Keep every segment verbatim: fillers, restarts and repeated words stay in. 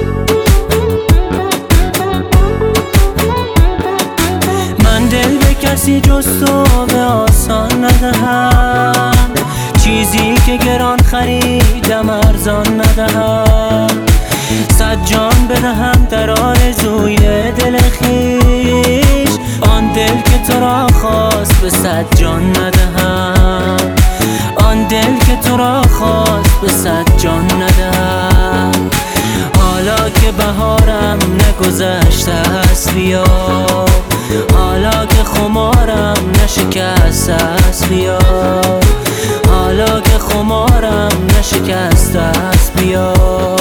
من دل به کسی جز تو به آسان ندهم، چیزی که گران خریدم ارزان ندهم. صد جان بدهم در آرزوی دل خویش، آن دل که تو را خواست به صد جان ندهم. آن دل که تو را خواست به صد جان ندهم. حالا که بهارم نگذشته است بیا، حالا که خمارم نشکسته است بیا، حالا که خمارم نشکسته است بیا.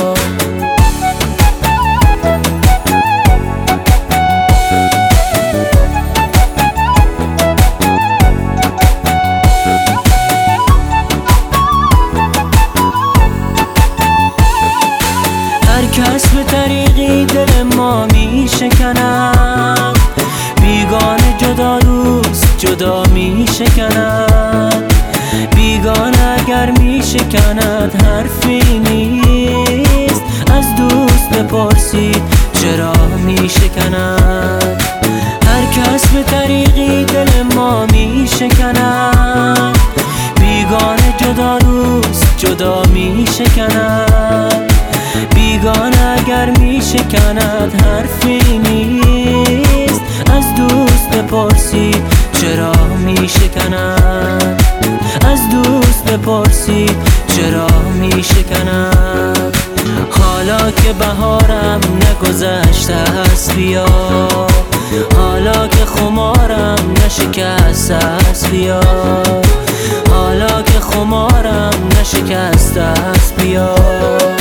هر کس به طریقی دل ما می شکند، بیگانه جدا دوست جدا می شکند. بیگانه اگر می شکند حرفی نیست، از دوست بپرسید چرا می شکند. هر کس به طریقی دل ما می شکند، بیگانه جدا دوست جدا می شکند. بیگانه اگر می شکند حرفی نیست، از دوست بپرسید چرا می شکند. از دوست بپرسید چرا می شکند. حالا که بهارم نگذشته است بیا، حالا که خمارم نشکسته است بیا، حالا که خمارم نشکسته است بیا.